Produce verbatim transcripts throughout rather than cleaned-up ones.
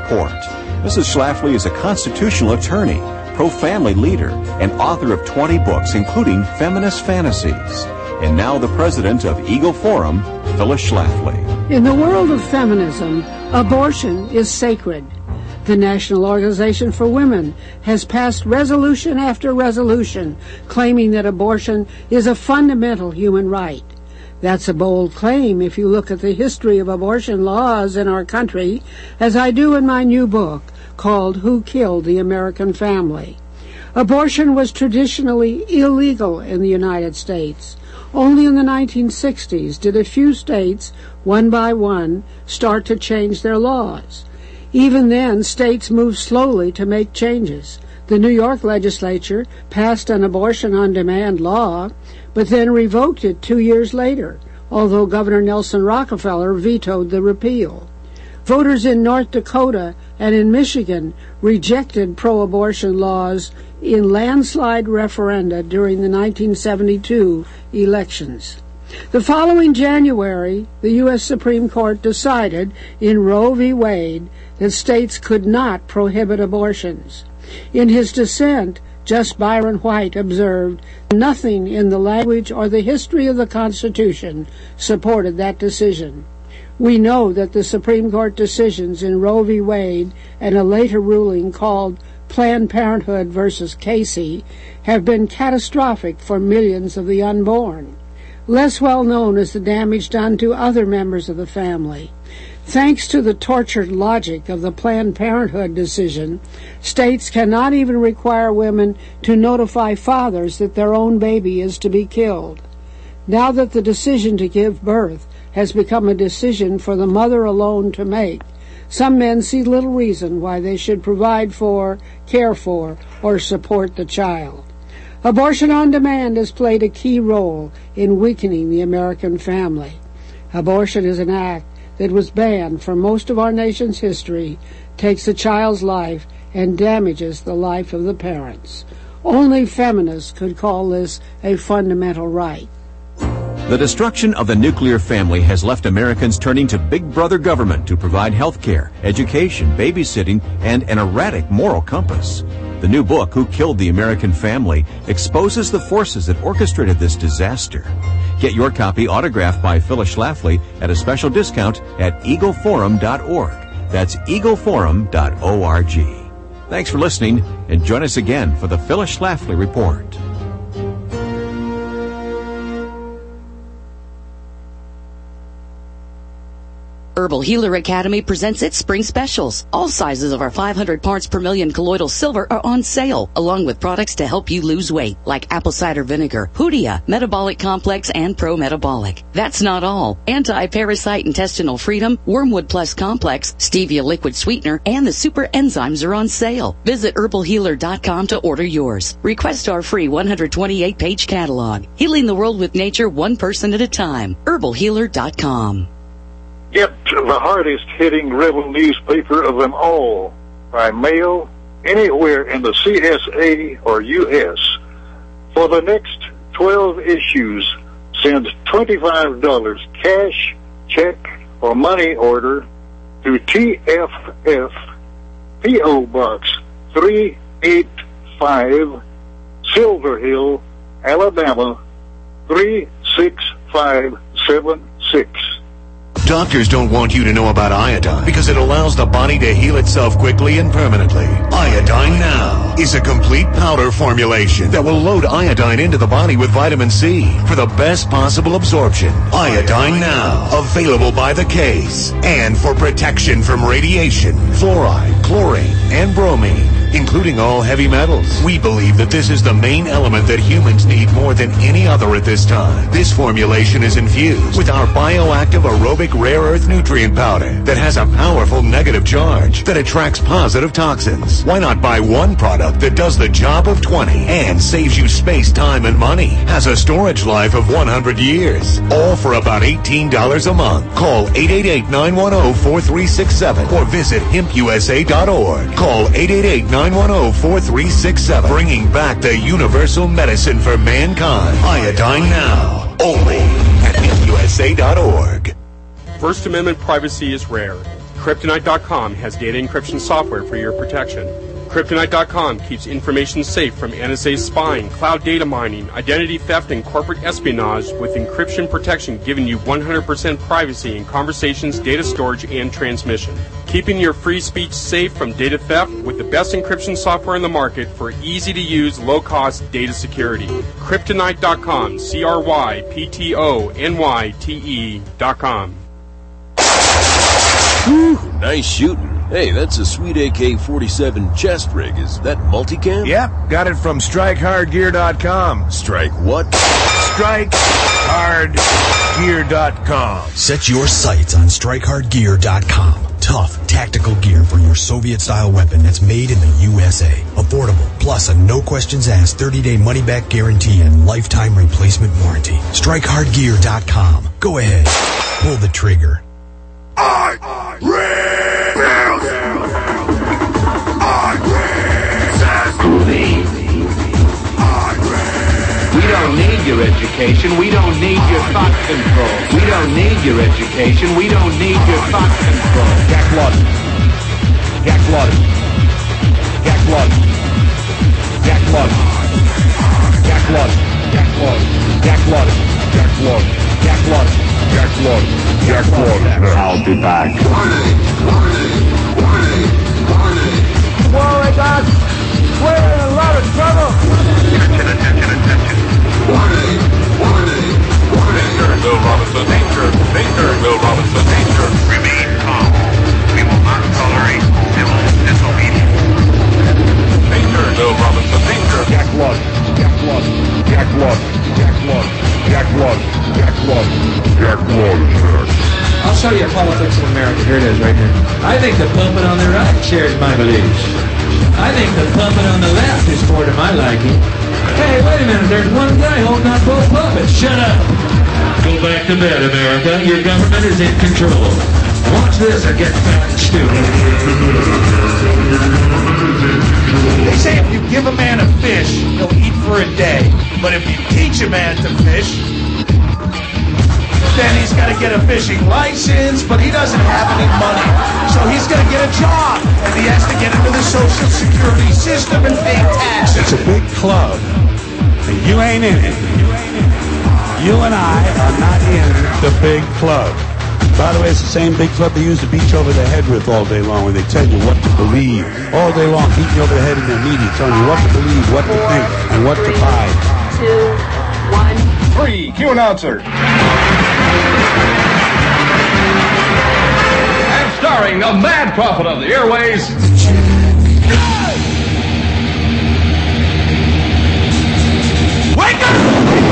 Report. Missus Schlafly is a constitutional attorney, pro-family leader, and author of twenty books, including Feminist Fantasies. And now the president of Eagle Forum, Phyllis Schlafly. In the world of feminism, abortion is sacred. The National Organization for Women has passed resolution after resolution claiming that abortion is a fundamental human right. That's a bold claim if you look at the history of abortion laws in our country, as I do in my new book called Who Killed the American Family? Abortion was traditionally illegal in the United States. Only in the nineteen sixties did a few states, one by one, start to change their laws. Even then, states moved slowly to make changes. The New York legislature passed an abortion-on-demand law, but then revoked it two years later, although Governor Nelson Rockefeller vetoed the repeal. Voters in North Dakota and in Michigan rejected pro-abortion laws in landslide referenda during the nineteen seventy-two elections. The following January, the U S Supreme Court decided in Roe v. Wade that states could not prohibit abortions. In his dissent, Justice Byron White observed, "Nothing in the language or the history of the Constitution supported that decision." We know that the Supreme Court decisions in Roe v. Wade and a later ruling called Planned Parenthood versus Casey have been catastrophic for millions of the unborn. Less well known is the damage done to other members of the family. Thanks to the tortured logic of the Planned Parenthood decision, states cannot even require women to notify fathers that their own baby is to be killed. Now that the decision to give birth has become a decision for the mother alone to make, some men see little reason why they should provide for, care for, or support the child. Abortion on demand has played a key role in weakening the American family. Abortion is an act that was banned for most of our nation's history, takes a child's life, and damages the life of the parents. Only feminists could call this a fundamental right. The destruction of the nuclear family has left Americans turning to Big Brother government to provide health care, education, babysitting, and an erratic moral compass. The new book, Who Killed the American Family, exposes the forces that orchestrated this disaster. Get your copy autographed by Phyllis Schlafly at a special discount at eagle forum dot org. That's eagle forum dot org. Thanks for listening, and join us again for the Phyllis Schlafly Report. Herbal Healer Academy presents its spring specials. All sizes of our five hundred parts per million colloidal silver are on sale, along with products to help you lose weight, like apple cider vinegar, Hoodia, Metabolic Complex, and Pro Metabolic. That's not all. Anti-Parasite Intestinal Freedom, Wormwood Plus Complex, Stevia Liquid Sweetener, and the Super Enzymes are on sale. Visit herbal healer dot com to order yours. Request our free one hundred twenty-eight page catalog. Healing the world with nature one person at a time. herbal healer dot com. Get the hardest-hitting rebel newspaper of them all by mail anywhere in the C S A or U S For the next twelve issues, send twenty-five dollars cash, check, or money order to T F F, P O Box three eighty-five, Silver Hill, Alabama three six five seven six. Doctors don't want you to know about iodine because it allows the body to heal itself quickly and permanently. Iodine Now is a complete powder formulation that will load iodine into the body with vitamin C for the best possible absorption. Iodine Now, available by the case, and for protection from radiation, fluoride, chlorine, and bromine, including all heavy metals. We believe that this is the main element that humans need more than any other at this time. This formulation is infused with our bioactive aerobic rare earth nutrient powder that has a powerful negative charge that attracts positive toxins. Why not buy one product that does the job of twenty and saves you space, time, and money? Has a storage life of one hundred years. All for about eighteen dollars a month. Call eight eight eight, nine one zero, four three six seven or visit hemp u s a dot org. Call eight eight eight, nine one zero, four three six seven. Bringing back the universal medicine for mankind. Iodine Now. Only at hemp u s a dot org. First Amendment privacy is rare. Kryptonite dot com has data encryption software for your protection. Kryptonite dot com keeps information safe from N S A spying, cloud data mining, identity theft, and corporate espionage with encryption protection giving you one hundred percent privacy in conversations, data storage, and transmission. Keeping your free speech safe from data theft with the best encryption software in the market for easy-to-use, low-cost data security. Kryptonite dot com, C R Y P T O N Y T E dot com. Whew, nice shooting. Hey, that's a sweet A K forty-seven chest rig. Is that multicam? Yep, got it from strike hard gear dot com. Strike what? strike hard gear dot com. Set your sights on strike hard gear dot com. Tough, tactical gear for your Soviet-style weapon that's made in the U S A. Affordable, plus a no-questions-asked thirty-day money-back guarantee and lifetime replacement warranty. strike hard gear dot com. Go ahead. Pull the trigger. I rebuild. I rebuild. We don't need your education. We don't need your thought control. We don't need your education. We don't need your thought control. Jack Lawton. Jack Lawton. Jack Lawton. Jack Lawton. Jack Lawton. Jack Lawton. Jack Lawton. Jack Lawton. Jack Lawton. Jack Lawton. Jack Lawton. I'll be back. Warning! Warning! Warning! Warning! Whoa, my God! We're in a lot of trouble! Attention, attention, attention. Warning! Warning! Warning! Danger, Will Robinson, danger! Danger, Will Robinson, danger! Remain calm. We will not tolerate civil disobedience. Danger, Will Robinson, danger! Jack Lawton. Jack Lawton. Jack Lawton. Jack Lawton. Jack Lawton. Jack Lawton. Jack Lawton. I'll show you politics in America. Here it is, right here. I think the pulpit on the right shares my beliefs. I think the pulpit on the left is more to my liking. Hey, wait a minute. There's one guy holding up both puppets. Shut up. Go back to bed, America. Your government is in control. Watch this or get fat and stupid. They say if you give a man a fish, he'll eat for a day. But if you teach a man to fish, then he's got to get a fishing license, but he doesn't have any money. So he's going to get a job, and he has to get into the Social Security system and pay taxes. It's a big club, and you ain't in it. You and I are not in the big club. By the way, it's the same big club they use to beat you over the head with all day long, when they tell you what to believe. All day long, beating you over the head in their media, telling you what to believe, what to think, and what to buy. Two, one, three. Cue announcer. And starring the mad prophet of the airways, Wake up!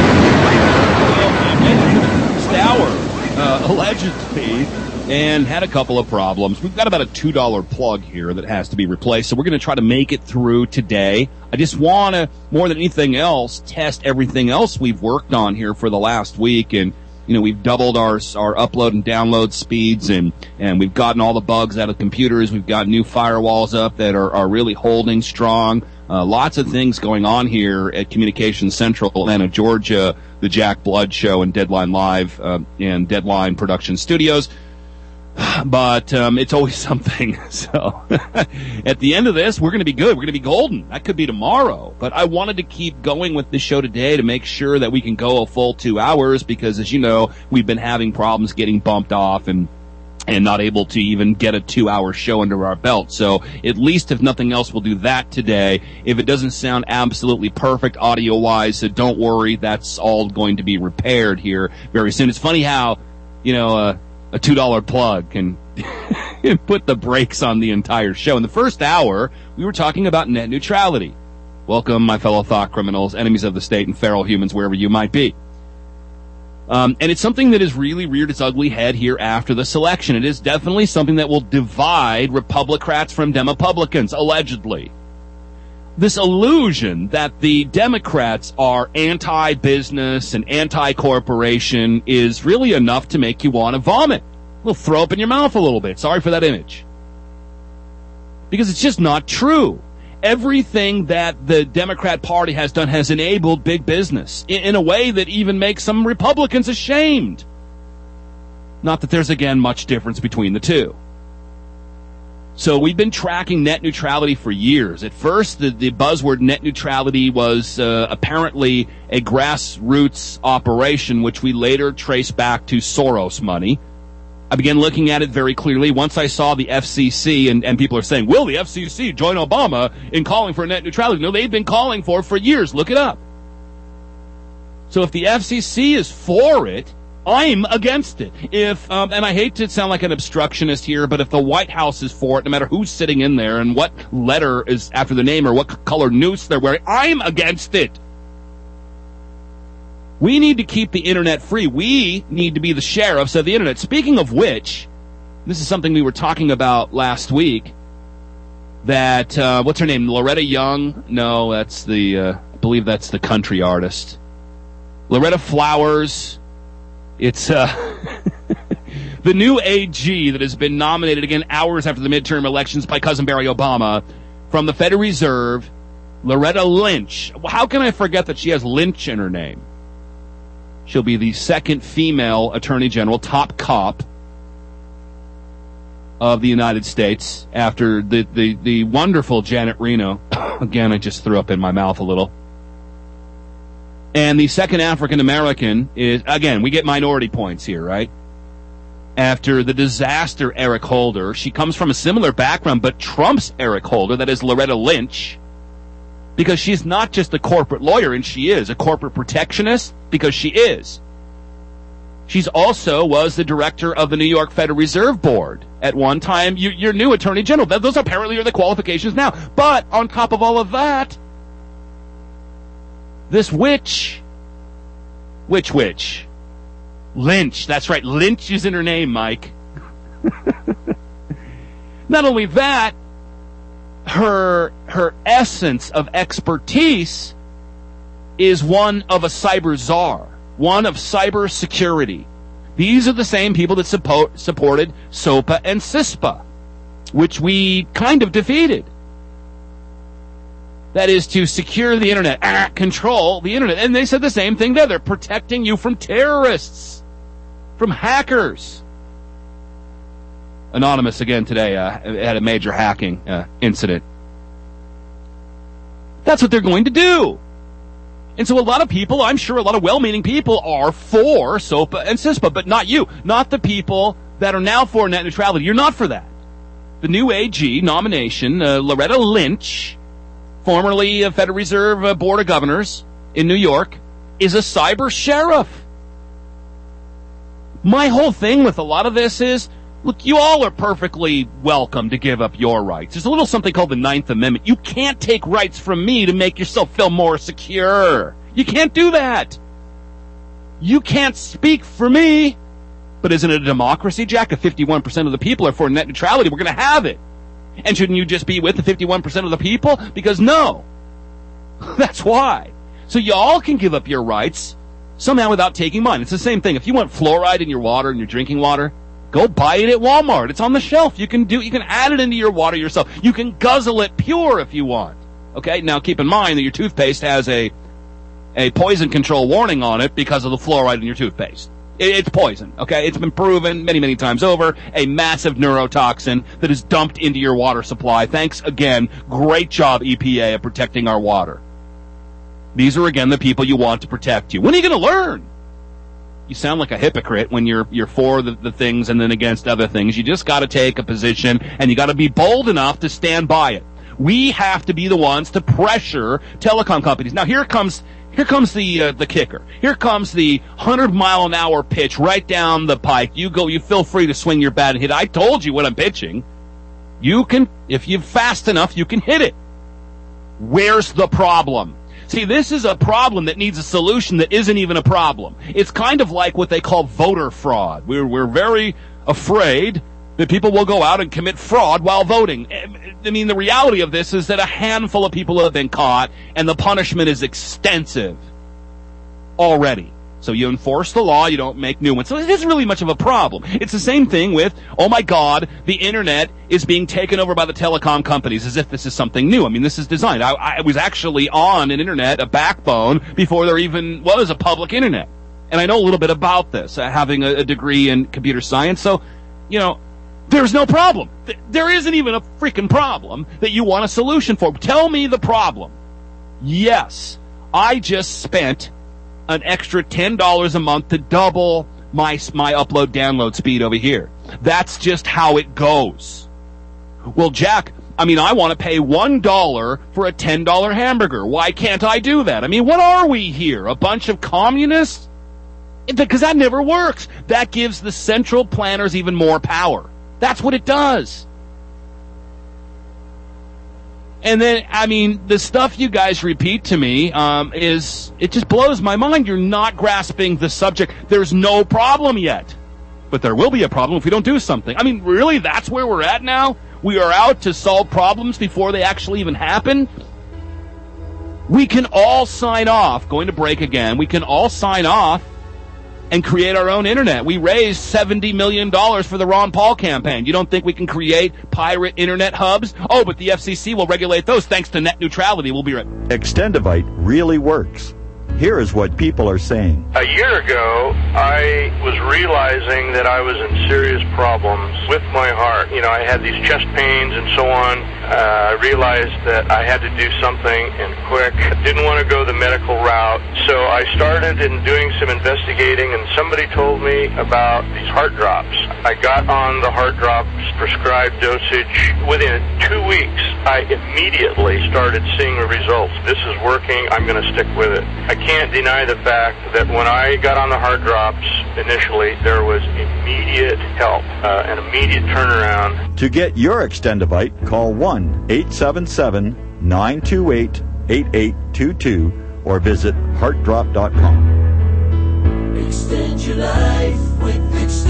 Hour, uh, allegedly, and had a couple of problems. We've got about a two dollar plug here that has to be replaced, so we're going to try to make it through today. I just want to, more than anything else, test everything else we've worked on here for the last week, and you know, we've doubled our our upload and download speeds, and and we've gotten all the bugs out of computers. We've got new firewalls up that are, are really holding strong. Uh, lots of things going on here at Communications Central, Atlanta, Georgia, the Jack Blood Show, and Deadline Live uh, and Deadline Production Studios. But um, it's always something. So at the end of this, we're going to be good. We're going to be golden. That could be tomorrow. But I wanted to keep going with this show today to make sure that we can go a full two hours because, as you know, we've been having problems getting bumped off and and not able to even get a two-hour show under our belt. So at least, if nothing else, we'll do that today. If it doesn't sound absolutely perfect audio-wise, so don't worry. That's all going to be repaired here very soon. It's funny how, you know, uh, a two dollar plug can put the brakes on the entire show. In the first hour, we were talking about net neutrality. Welcome, my fellow thought criminals, enemies of the state, and feral humans, wherever you might be. Um, and it's something that has really reared its ugly head here after the selection. It is definitely something that will divide Republicrats from Demopublicans, allegedly. This illusion that the Democrats are anti-business and anti-corporation is really enough to make you want to vomit. We'll throw up in your mouth a little bit. Sorry for that image. Because it's just not true. Everything that the Democrat Party has done has enabled big business in, in a way that even makes some Republicans ashamed. Not that there's, again, much difference between the two. So we've been tracking net neutrality for years. At first, the, the buzzword net neutrality was uh, apparently a grassroots operation, which we later traced back to Soros money. I began looking at it very clearly once I saw the F C C, and, and people are saying, will the F C C join Obama in calling for net neutrality? No, they've been calling for it for years. Look it up. So if the F C C is for it, I'm against it. If, um, and I hate to sound like an obstructionist here, but if the White House is for it, no matter who's sitting in there and what letter is after the name or what color noose they're wearing, I'm against it. We need to keep the internet free. We need to be the sheriffs of the internet. Speaking of which, this is something we were talking about last week, that, uh, what's her name, Loretta Young? No, that's the, uh, I believe that's the country artist. Loretta Flowers. It's uh, the new A G that has been nominated again hours after the midterm elections by cousin Barry Obama from the Federal Reserve, Loretta Lynch. How can I forget that she has Lynch in her name? She'll be the second female attorney general, top cop of the United States after the, the, the wonderful Janet Reno. Again, I just threw up in my mouth a little. And the second African-American is, again, we get minority points here, right? After the disaster Eric Holder. She comes from a similar background, but Trump's Eric Holder, that is Loretta Lynch, because she's not just a corporate lawyer, and she is a corporate protectionist, because she is. She's also was the director of the New York Federal Reserve Board at one time. You, your new attorney general. Those apparently are the qualifications now. But on top of all of that, this witch, witch, witch, Lynch, that's right, Lynch is in her name, Mike. Not only that, her, her essence of expertise is one of a cyber czar, one of cyber security. These are the same people that support, supported SOPA and CISPA, which we kind of defeated. That is to secure the internet, ah, control the internet. And they said the same thing there. They're protecting you from terrorists, from hackers. Anonymous again today uh, had a major hacking uh, incident. That's what they're going to do. And so a lot of people, I'm sure a lot of well-meaning people are for SOPA and CISPA, but not you. Not the people that are now for net neutrality. You're not for that. The new A G nomination, uh, Loretta Lynch, formerly a Federal Reserve uh, Board of Governors in New York, is a cyber sheriff. My whole thing with a lot of this is, look, you all are perfectly welcome to give up your rights. There's a little something called the Ninth Amendment. You can't take rights from me to make yourself feel more secure. You can't do that. You can't speak for me. But isn't it a democracy, Jack? If fifty-one percent of the people are for net neutrality, we're going to have it. And shouldn't you just be with the fifty-one percent of the people? Because no. That's why. So y'all can give up your rights somehow without taking mine. It's the same thing. If you want fluoride in your water, in your drinking water, go buy it at Walmart. It's on the shelf. You can do, you can add it into your water yourself. You can guzzle it pure if you want. Okay? Now keep in mind that your toothpaste has a, a poison control warning on it because of the fluoride in your toothpaste. It's poison, okay? It's been proven many, many times over. A massive neurotoxin that is dumped into your water supply. Thanks again. Great job, E P A, of protecting our water. These are, again, the people you want to protect you. When are you going to learn? You sound like a hypocrite when you're you're for the, the things and then against other things. You just got to take a position, and you got to be bold enough to stand by it. We have to be the ones to pressure telecom companies. Now, here comes... Here comes the uh, the kicker. Here comes the hundred mile an hour pitch right down the pike. You go. You feel free to swing your bat and hit it. I told you what I'm pitching. You can, if you're fast enough, you can hit it. Where's the problem? See, this is a problem that needs a solution that isn't even a problem. It's kind of like what they call voter fraud. We're we're very afraid that people will go out and commit fraud while voting. I mean, the reality of this is that a handful of people have been caught, and the punishment is extensive already. So you enforce the law, you don't make new ones. So it isn't really much of a problem. It's the same thing with, oh my God, the internet is being taken over by the telecom companies, as if this is something new. I mean, this is designed. I, I was actually on an internet, a backbone, before there even was a public internet. And I know a little bit about this, uh, having a, a degree in computer science. So, you know, There's no problem. There isn't even a freaking problem that you want a solution for. Tell me the problem. Yes, I just spent an extra ten dollars a month to double my, my upload download speed over here. That's just how it goes. Well, Jack, I mean, I want to pay one dollar for a ten dollar hamburger. Why can't I do that? I mean, what are we here? A bunch of communists? Because that never works. That gives the central planners even more power. That's what it does. And then, I mean, the stuff you guys repeat to me um, is, it just blows my mind. You're not grasping the subject. There's no problem yet. But there will be a problem if we don't do something. I mean, really, that's where we're at now? We are out to solve problems before they actually even happen? We can all sign off, going to break again, we can all sign off and create our own internet. We raised seventy million dollars for the Ron Paul campaign. You don't think we can create pirate internet hubs? Oh, but the F C C will regulate those thanks to net neutrality. We'll be right back. Extendivite really works. Here is what people are saying. A year ago, I was realizing that I was in serious problems with my heart. You know, I had these chest pains and so on. Uh, I realized that I had to do something and quick. I didn't want to go the medical route. So I started in doing some investigating, and somebody told me about these heart drops. I got on the heart drops prescribed dosage. Within two weeks, I immediately started seeing the results. This is working. I'm going to stick with it. I can't deny the fact that when I got on the heart drops initially, there was immediate help, uh, an immediate turnaround. To get your Extendivite, call one eight seven seven, nine two eight, eight eight two two or visit heart drop dot com. Extend your life with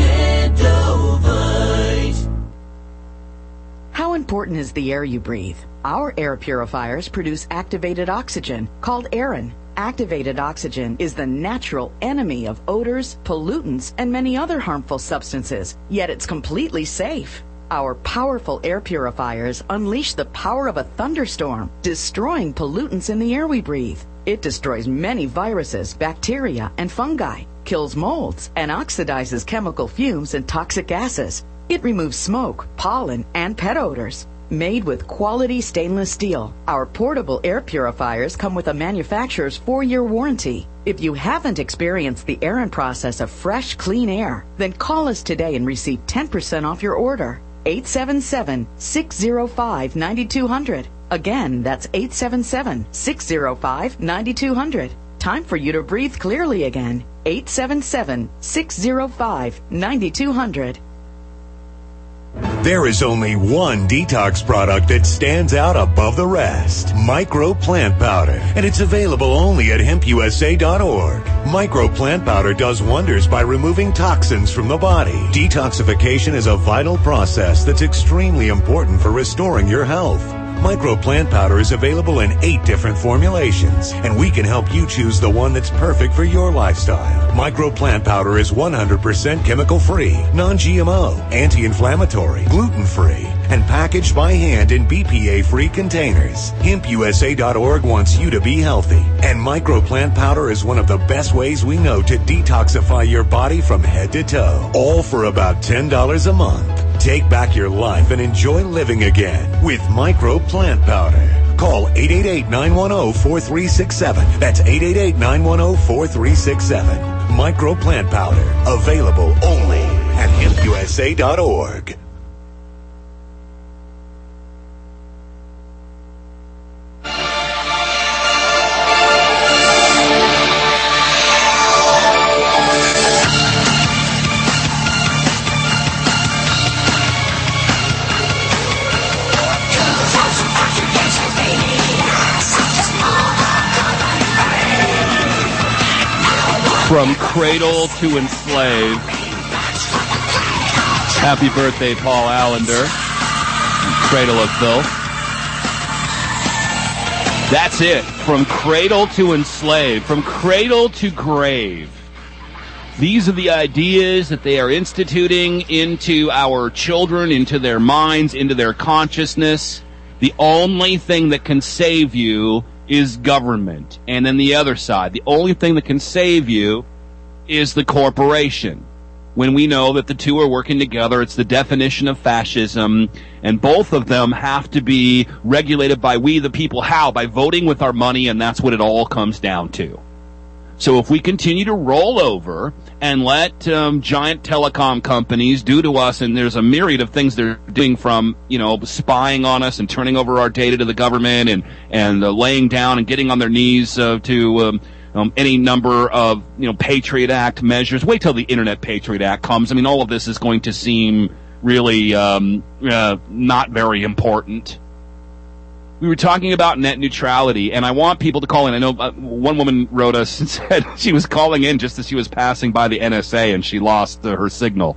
Extendivite. How important is the air you breathe? Our air purifiers produce activated oxygen, called Aerin. Activated oxygen is the natural enemy of odors, pollutants, and many other harmful substances, yet it's completely safe. Our powerful air purifiers unleash the power of a thunderstorm, destroying pollutants in the air we breathe. It destroys many viruses, bacteria, and fungi, kills molds, and oxidizes chemical fumes and toxic gases. It removes smoke, pollen, and pet odors. Made with quality stainless steel, our portable air purifiers come with a manufacturer's four-year warranty. If you haven't experienced the Aerin process of fresh, clean air, then call us today and receive ten percent off your order. eight seven seven, six zero five, nine two zero zero. Again, that's eight seven seven, six zero five, nine two zero zero. Time for you to breathe clearly again. eight seven seven, six zero five, nine two zero zero. There is only one detox product that stands out above the rest. Micro Plant Powder. And it's available only at hemp u s a dot org. Micro Plant Powder does wonders by removing toxins from the body. Detoxification is a vital process that's extremely important for restoring your health. Micro Plant Powder is available in eight different formulations, and we can help you choose the one that's perfect for your lifestyle. Micro Plant Powder is one hundred percent chemical-free, non G M O, anti-inflammatory, gluten-free, and packaged by hand in B P A-free containers. hemp u s a dot org wants you to be healthy, and Micro Plant Powder is one of the best ways we know to detoxify your body from head to toe, all for about ten dollars a month. Take back your life and enjoy living again with Micro Plant Powder. Call eight eight eight, nine one zero, four three six seven. That's eight eight eight, nine one zero, four three six seven. Micro Plant Powder. Available only at hemp u s a dot org. From Cradle to Enslave. Happy birthday, Paul Allender. Cradle of Filth. That's it. From Cradle to Enslave. From cradle to grave. These are the ideas that they are instituting into our children, into their minds, into their consciousness. The only thing that can save you is government. And then the other side, the only thing that can save you is the corporation. when we know that the two are working together. It's the definition of fascism, and both of them have to be regulated by we the people. How? By voting with our money, and that's what it all comes down to. So if we continue to roll over and let um, giant telecom companies do to us, and there's a myriad of things they're doing, from, you know, spying on us and turning over our data to the government, and and uh, laying down and getting on their knees uh, to um, um, any number of, you know, Patriot Act measures. Wait till the Internet Patriot Act comes. I mean, all of this is going to seem really um, uh, not very important. We were talking about net neutrality, and I want people to call in. I know uh, one woman wrote us and said she was calling in just as she was passing by the N S A, and she lost uh, her signal.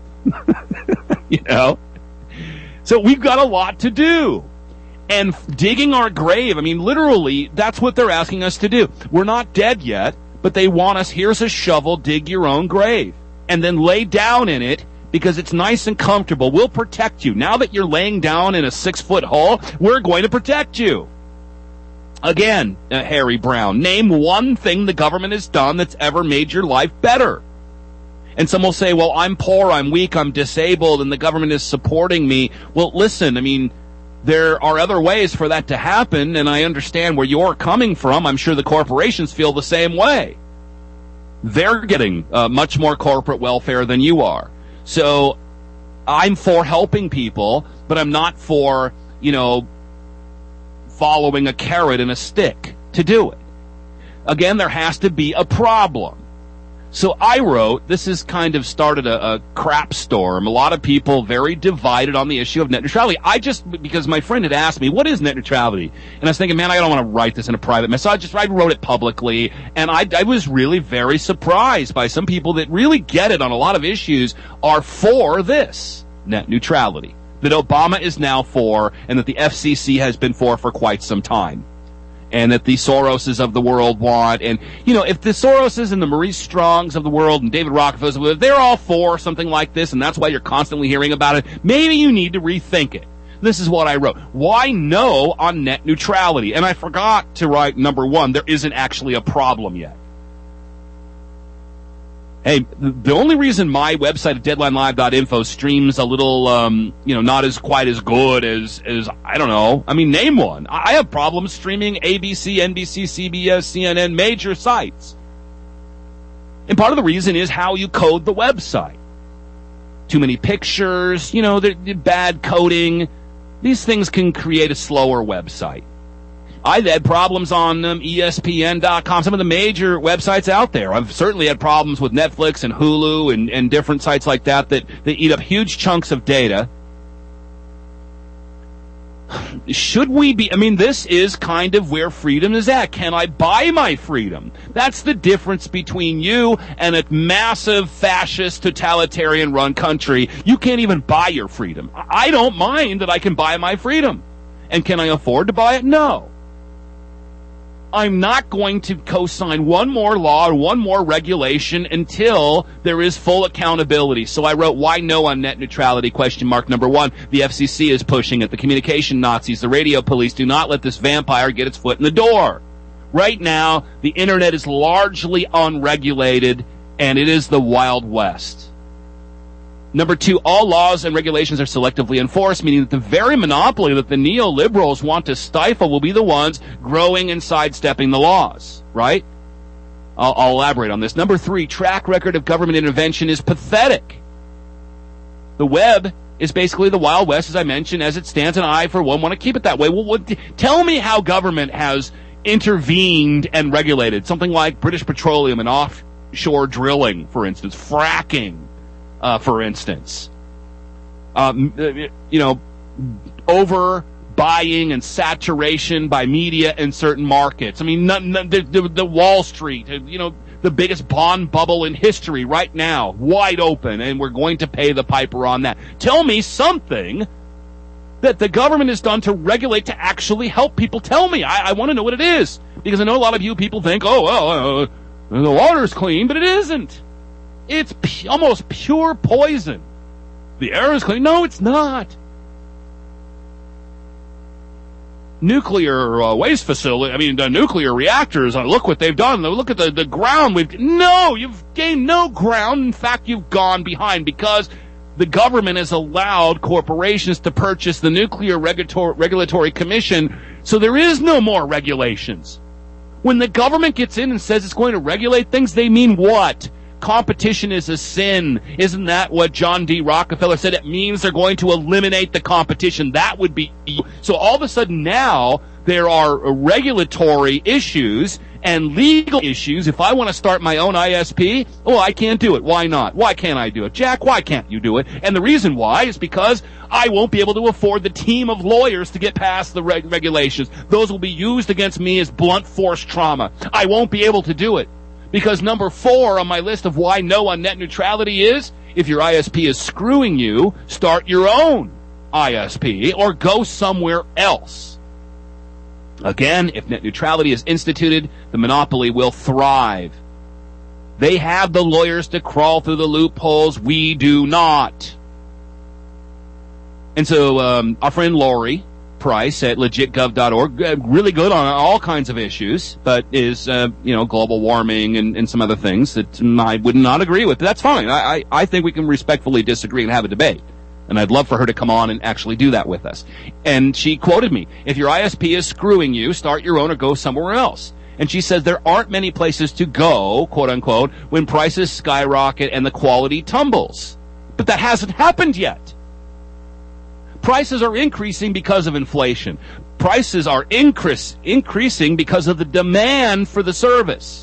You know? So we've got a lot to do. And digging our grave, I mean, literally, that's what they're asking us to do. We're not dead yet, but they want us, here's a shovel, dig your own grave. And then lay down in it, because it's nice and comfortable. We'll protect you. Now that you're laying down in a six-foot hole, we're going to protect you. Again, uh, Harry Brown, name one thing the government has done that's ever made your life better. And some will say, well, I'm poor, I'm weak, I'm disabled, and the government is supporting me. Well, listen, I mean, there are other ways for that to happen, and I understand where you're coming from. I'm sure the corporations feel the same way. They're getting uh, much more corporate welfare than you are. So I'm for helping people, but I'm not for, you know, following a carrot and a stick to do it. Again, there has to be a problem. So I wrote, this has kind of started a, a crap storm. A lot of people very divided on the issue of net neutrality. I just, because my friend had asked me, what is net neutrality? And I was thinking, man, I don't want to write this in a private message. So I just, I wrote it publicly. And I, I was really very surprised by some people that really get it on a lot of issues are for this net neutrality that Obama is now for, and that the F C C has been for for quite some time. And that the Soroses of the world want. And, you know, if the Soroses and the Maurice Strongs of the world and David Rockefeller, if they're all for something like this, and that's why you're constantly hearing about it, maybe you need to rethink it. This is what I wrote. Why no on net neutrality? And I forgot to write, number one, there isn't actually a problem yet. Hey, the only reason my website at deadline live dot info streams a little, um, you know, not as quite as good as, as, I don't know. I mean, name one. I have problems streaming A B C, N B C, C B S, C N N, major sites. And part of the reason is how you code the website. Too many pictures, you know, bad coding. These things can create a slower website. I've had problems on um, E S P N dot com, some of the major websites out there. I've certainly had problems with Netflix and Hulu and, and different sites like that that, that eat up huge chunks of data. Should we be, I mean, this is kind of where freedom is at. Can I buy my freedom? That's the difference between you and a massive fascist totalitarian run country. You can't even buy your freedom. I don't mind that I can buy my freedom. And can I afford to buy it? No. I'm not going to co-sign one more law or one more regulation until there is full accountability. So I wrote, why no on net neutrality? Question mark number one. The F C C is pushing it. The communication Nazis, the radio police, do not let this vampire get its foot in the door. Right now, the internet is largely unregulated, and it is the Wild West. Number two, all laws and regulations are selectively enforced, meaning that the very monopoly that the neoliberals want to stifle will be the ones growing and sidestepping the laws, right? I'll, I'll elaborate on this. Number three, track record of government intervention is pathetic. The web is basically the Wild West, as I mentioned, as it stands, and I, for one, want to keep it that way. Well, what, tell me how government has intervened and regulated something like British Petroleum and offshore drilling, for instance, fracking. Uh, for instance, um, you know, overbuying and saturation by media in certain markets. I mean, not, not, the, the, the Wall Street, you know, the biggest bond bubble in history right now, wide open, and we're going to pay the piper on that. Tell me something that the government has done to regulate to actually help people. Tell me. I, I want to know what it is, because I know a lot of you people think, oh, well, uh, the water's clean, but it isn't. It's pu- almost pure poison. The air is clean. No, it's not. nuclear uh, waste facility, I mean, the nuclear reactors, uh, look what they've done. Look at the, the ground. We've No, you've gained no ground. In fact, you've gone behind because the government has allowed corporations to purchase the Nuclear Regulatory, Regulatory Commission, so there is no more regulations. When the government gets in and says it's going to regulate things, they mean what? Competition is a sin. Isn't that what John D. Rockefeller said? It means they're going to eliminate the competition. That would be... So all of a sudden now, there are regulatory issues and legal issues. If I want to start my own I S P, oh, I can't do it. Why not? Why can't I do it? Jack, why can't you do it? And the reason why is because I won't be able to afford the team of lawyers to get past the reg- regulations. Those will be used against me as blunt force trauma. I won't be able to do it. Because number four on my list of why no on net neutrality is, if your I S P is screwing you, start your own I S P or go somewhere else. Again, if net neutrality is instituted, the monopoly will thrive. They have the lawyers to crawl through the loopholes. We do not. And so um, our friend Lori Price at legit gov dot org, really good on all kinds of issues, but is, uh, you know, global warming and, and some other things that I would not agree with. But that's fine. I, I, I think we can respectfully disagree and have a debate. And I'd love for her to come on and actually do that with us. And she quoted me, if your I S P is screwing you, start your own or go somewhere else. And she says there aren't many places to go, quote unquote, when prices skyrocket and the quality tumbles. But that hasn't happened yet. Prices are increasing because of inflation. Prices are increase, increasing because of the demand for the service.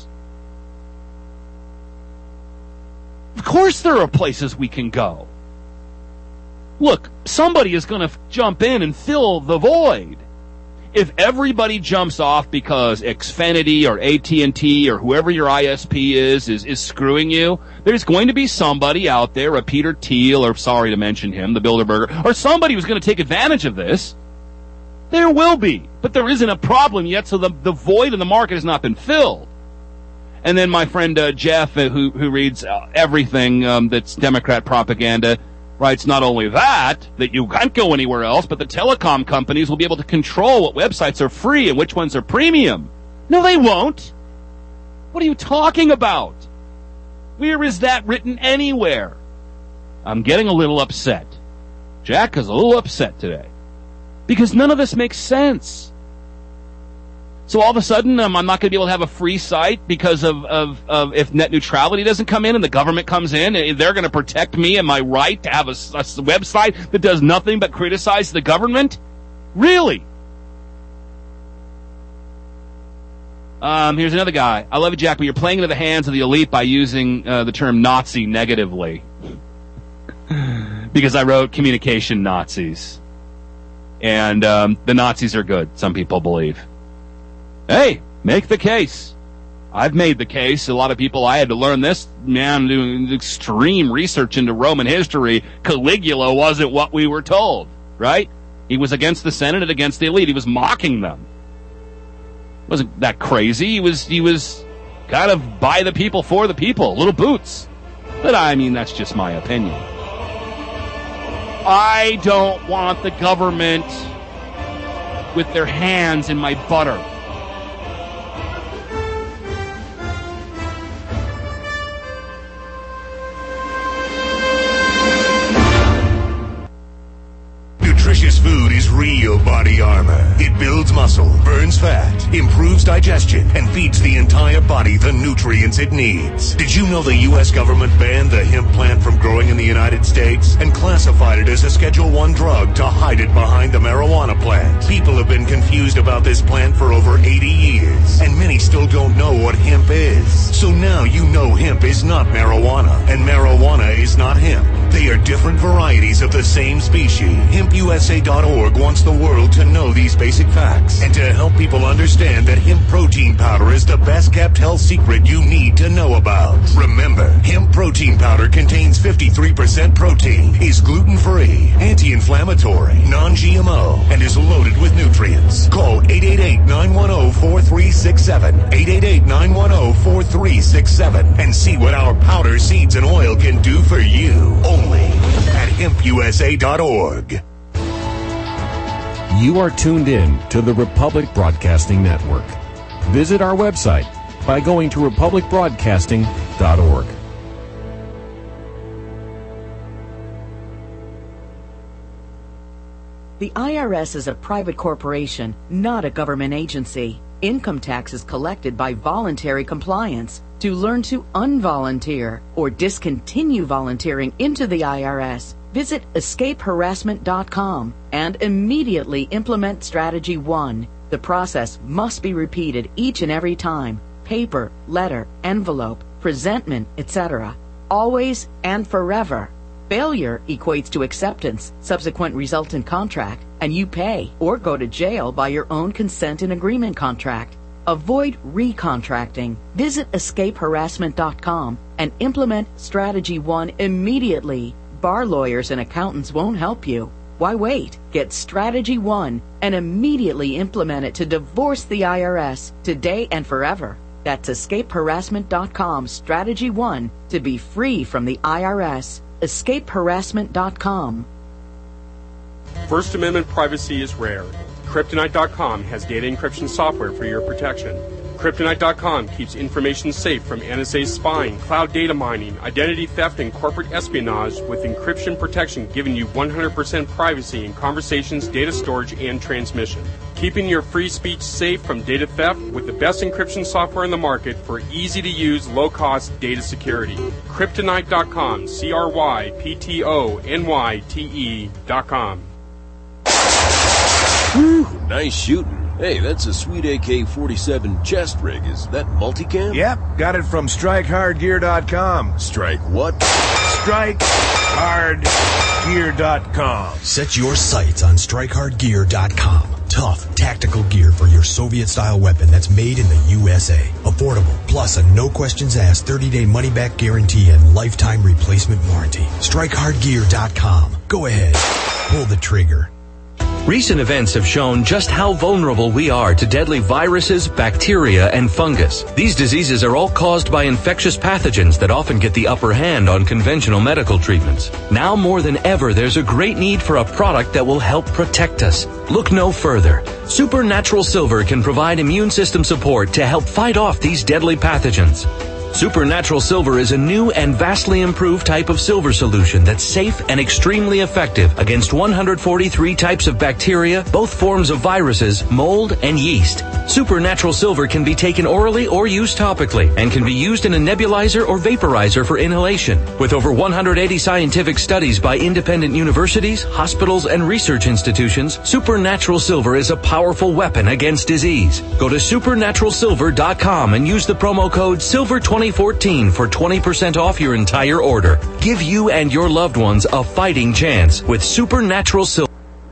Of course there are places we can go. Look, somebody is going to f- jump in and fill the void. If everybody jumps off because Xfinity or A T and T or whoever your I S P is, is, is screwing you, there's going to be somebody out there, a Peter Thiel, or sorry to mention him, the Bilderberger, or somebody who's going to take advantage of this. There will be, but there isn't a problem yet, so the, the void in the market has not been filled. And then my friend uh, Jeff, uh, who, who reads uh, everything um, that's Democrat propaganda, writes not only that, that you can't go anywhere else, but the telecom companies will be able to control what websites are free and which ones are premium. No, they won't. What are you talking about? Where is that written anywhere? I'm getting a little upset. Jack is a little upset today. Because none of this makes sense. So all of a sudden, um, I'm not going to be able to have a free site because of, of, of if net neutrality doesn't come in and the government comes in, they're going to protect me and my right to have a, a website that does nothing but criticize the government? Really? Um, here's another guy. I love you, Jack, but you're playing into the hands of the elite by using uh, the term Nazi negatively. Because I wrote communication Nazis. And um, the Nazis are good, some people believe. Hey, make the case. I've made the case. A lot of people, I had to learn this, man, doing extreme research into Roman history. Caligula wasn't what we were told, right? He was against the Senate and against the elite. He was mocking them. Wasn't that crazy? He was, he was kind of by the people, for the people. Little boots. But I mean, that's just my opinion. I don't want the government with their hands in my butter. Nutritious food is real body armor. It builds muscle, burns fat, improves digestion, and feeds the entire body the nutrients it needs. Did you know the U S government banned the hemp plant from growing in the United States and classified it as a Schedule one drug to hide it behind the marijuana plant? People have been confused about this plant for over eighty years, and many still don't know what hemp is. So now you know hemp is not marijuana, and marijuana is not hemp. They are different varieties of the same species. hemp U S A dot org wants the world to know these basic facts and to help people understand that hemp protein powder is the best kept health secret you need to know about. Remember, hemp protein powder contains fifty-three percent protein, is gluten-free, anti-inflammatory, non-G M O, and is loaded with nutrients. Call eight eight eight, nine one zero, four three six seven, eight eight eight, nine one zero, four three six seven, and see what our powder, seeds, and oil can do for you. Only at hemp U S A dot org. You are tuned in to the Republic Broadcasting Network. Visit our website by going to republic broadcasting dot org. The I R S is a private corporation, not a government agency. Income tax is collected by voluntary compliance. To learn to unvolunteer or discontinue volunteering into the I R S, visit escape harassment dot com and immediately implement Strategy one. The process must be repeated each and every time. Paper, letter, envelope, presentment, et cetera. Always and forever. Failure equates to acceptance, subsequent resultant contract, and you pay or go to jail by your own consent and agreement contract. Avoid recontracting. Visit escape harassment dot com and implement Strategy one immediately. Bar lawyers and accountants won't help you. Why wait? Get Strategy one and immediately implement it to divorce the I R S today and forever. That's escape harassment dot com Strategy one to be free from the I R S. escape harassment dot com. First Amendment privacy is rare. Kryptonite dot com has data encryption software for your protection. Kryptonite dot com keeps information safe from N S A spying, cloud data mining, identity theft, and corporate espionage with encryption protection giving you one hundred percent privacy in conversations, data storage, and transmission. Keeping your free speech safe from data theft with the best encryption software in the market for easy-to-use, low-cost data security. Kryptonite dot com, C R Y P T O N Y T E dot com. Whew, nice shooting. Hey, that's a sweet A K forty-seven chest rig. Is that multicam? Yep, got it from strike hard gear dot com. Strike what? strike hard gear dot com. Set your sights on strike hard gear dot com. Tough, tactical gear for your Soviet-style weapon that's made in the U S A. Affordable, plus a no-questions-asked thirty-day money-back guarantee and lifetime replacement warranty. strike hard gear dot com. Go ahead. Pull the trigger. Recent events have shown just how vulnerable we are to deadly viruses, bacteria, and fungus. These diseases are all caused by infectious pathogens that often get the upper hand on conventional medical treatments. Now more than ever, there's a great need for a product that will help protect us. Look no further. Supernatural Silver can provide immune system support to help fight off these deadly pathogens. Supernatural Silver is a new and vastly improved type of silver solution that's safe and extremely effective against one hundred forty-three types of bacteria, both forms of viruses, mold, and yeast. Supernatural Silver can be taken orally or used topically and can be used in a nebulizer or vaporizer for inhalation. With over one hundred eighty scientific studies by independent universities, hospitals, and research institutions, Supernatural Silver is a powerful weapon against disease. Go to supernatural silver dot com and use the promo code silver twenty fourteen for twenty percent off your entire order. Give you and your loved ones a fighting chance with Supernatural Silver.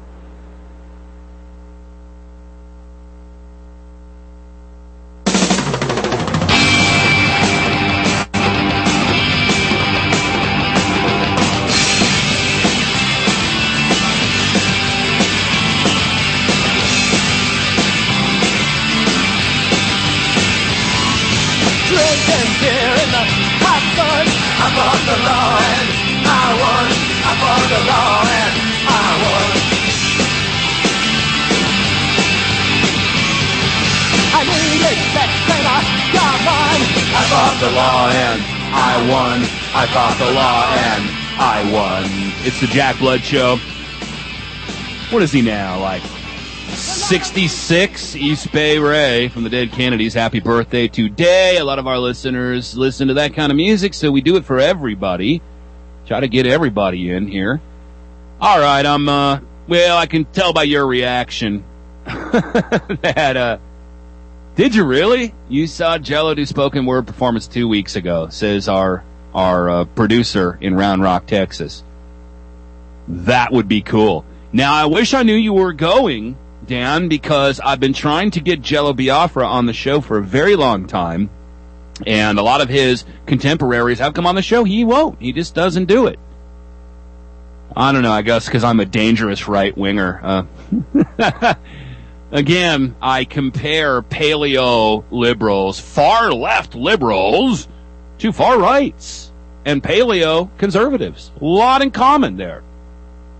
The law and I won. I fought the law and I won. It's the Jack Blood Show. What is he now, like sixty-six? East Bay Ray from the Dead Kennedys. Happy birthday today. A lot of our listeners listen to that kind of music, so we do it for everybody. Try to get everybody in here. All right, I'm, uh, well, I can tell by your reaction that, uh, did you really? You saw Jello do spoken word performance two weeks ago, says our our uh, producer in Round Rock, Texas. That would be cool. Now, I wish I knew you were going, Dan, because I've been trying to get Jello Biafra on the show for a very long time, and a lot of his contemporaries have come on the show. He won't. He just doesn't do it. I don't know, I guess because I'm a dangerous right-winger. Uh, Again, I compare paleo liberals, far left liberals, to far rights and paleo conservatives. A lot in common there.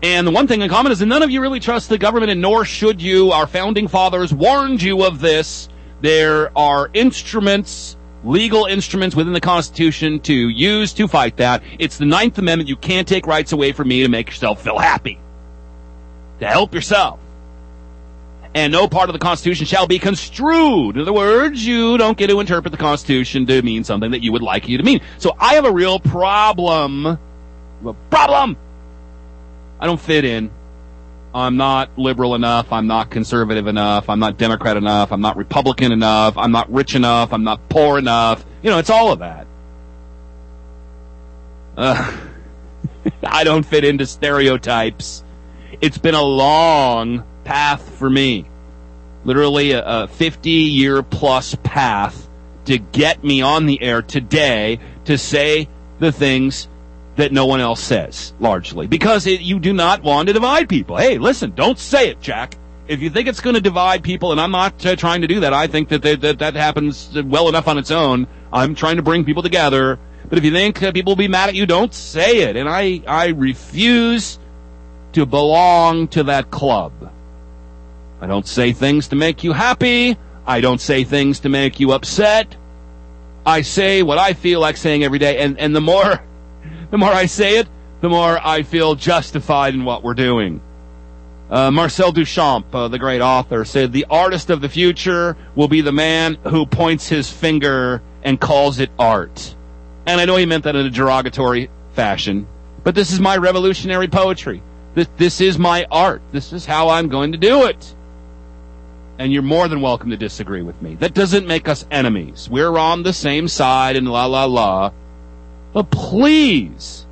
And the one thing in common is that none of you really trust the government, and nor should you. Our founding fathers warned you of this. There are instruments, legal instruments within the Constitution to use to fight that. It's the Ninth Amendment. You can't take rights away from me to make yourself feel happy, to help yourself. And no part of the Constitution shall be construed. In other words, you don't get to interpret the Constitution to mean something that you would like you to mean. So I have a real problem. A problem! I don't fit in. I'm not liberal enough. I'm not conservative enough. I'm not Democrat enough. I'm not Republican enough. I'm not rich enough. I'm not poor enough. You know, it's all of that. Uh, I don't fit into stereotypes. It's been a long path for me. Literally a, a fifty-year plus path to get me on the air today to say the things that no one else says, largely. Because it, you do not want to divide people. Hey, listen, don't say it, Jack. If you think it's going to divide people, and I'm not uh, trying to do that, I think that, they, that that happens well enough on its own. I'm trying to bring people together. But if you think uh, people will be mad at you, don't say it. And I, I refuse to belong to that club. I don't say things to make you happy. I don't say things to make you upset. I say what I feel like saying every day, and, and the more the more I say it, the more I feel justified in what we're doing. Uh, Marcel Duchamp, uh, the great author, said, "The artist of the future will be the man who points his finger and calls it art." And I know he meant that in a derogatory fashion, but this is my revolutionary poetry. This, this is my art. This is how I'm going to do it. And you're more than welcome to disagree with me. That doesn't make us enemies. We're on the same side and la la la. But please,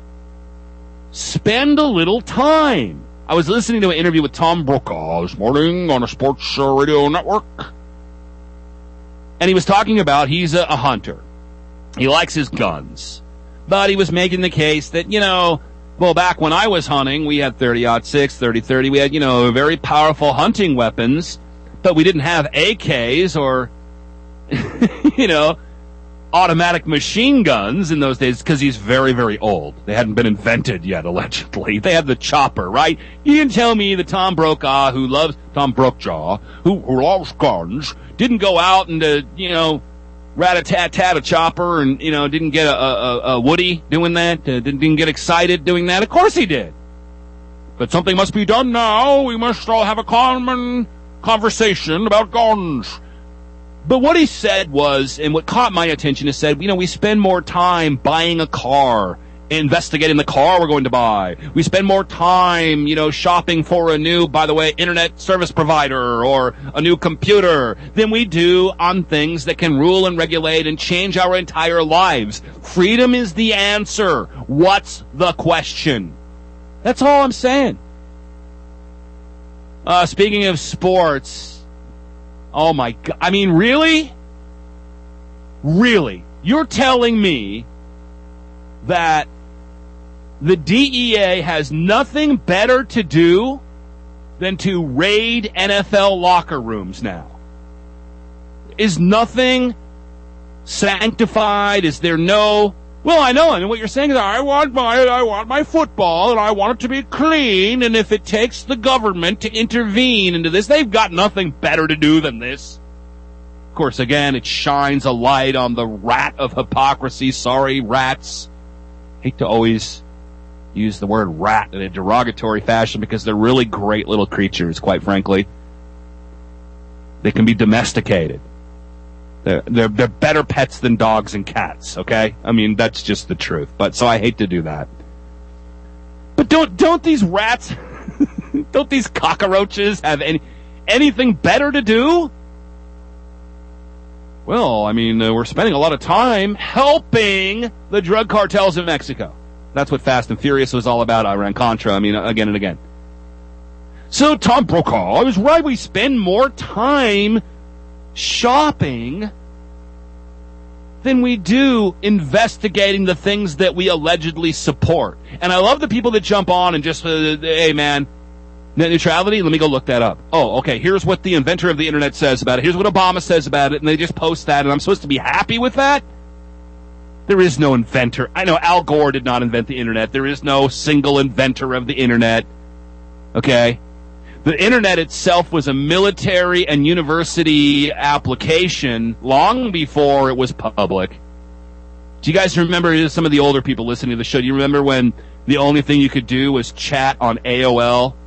spend a little time. I was listening to an interview with Tom Brokaw this morning on a sports uh, radio network. And he was talking about he's a, a hunter. He likes his guns. But he was making the case that, you know, well, back when I was hunting, we had thirty aught six, thirty thirty. We had, you know, very powerful hunting weapons, but we didn't have A Ks or, you know, automatic machine guns in those days because he's very, very old. They hadn't been invented yet, allegedly. They had the chopper, right? You can tell me that Tom Brokaw, who loves, Tom Brookjaw, who, who loves guns, didn't go out and, uh, you know, rat-a-tat-tat a chopper and, you know, didn't get a, a, a Woody doing that, uh, didn't, didn't get excited doing that. Of course he did. But something must be done now. We must all have a common conversation about guns. But what he said was, and what caught my attention is said, you know, we spend more time buying a car, investigating the car we're going to buy. We spend more time, you know, shopping for a new, by the way, internet service provider or a new computer than we do on things that can rule and regulate and change our entire lives. Freedom is the answer. What's the question? That's all I'm saying. Uh, speaking of sports, oh my God, I mean, really? Really? You're telling me that the D E A has nothing better to do than to raid N F L locker rooms now? Is nothing sanctified? Is there no... Well, I know. I mean, what you're saying is, I want my, I want my football, and I want it to be clean, and if it takes the government to intervene into this, they've got nothing better to do than this. Of course, again, it shines a light on the rat of hypocrisy. Sorry, rats. Hate to always use the word rat in a derogatory fashion because they're really great little creatures, quite frankly. They can be domesticated. They're, they're, they're better pets than dogs and cats, okay? I mean, that's just the truth. But so I hate to do that. But don't don't these rats, don't these cockroaches have any anything better to do? Well, I mean, uh, we're spending a lot of time helping the drug cartels in Mexico. That's what Fast and Furious was all about, Iran-Contra, I mean, again and again. So, Tom Brokaw, I was right, we spend more time shopping than we do investigating the things that we allegedly support. And I love the people that jump on and just, uh, hey, man, net neutrality? Let me go look that up. Oh, okay, here's what the inventor of the internet says about it. Here's what Obama says about it, and they just post that, and I'm supposed to be happy with that? There is no inventor. I know Al Gore did not invent the internet. There is no single inventor of the internet. Okay? The internet itself was a military and university application long before it was public. Do you guys remember, some of the older people listening to the show, do you remember when the only thing you could do was chat on A O L?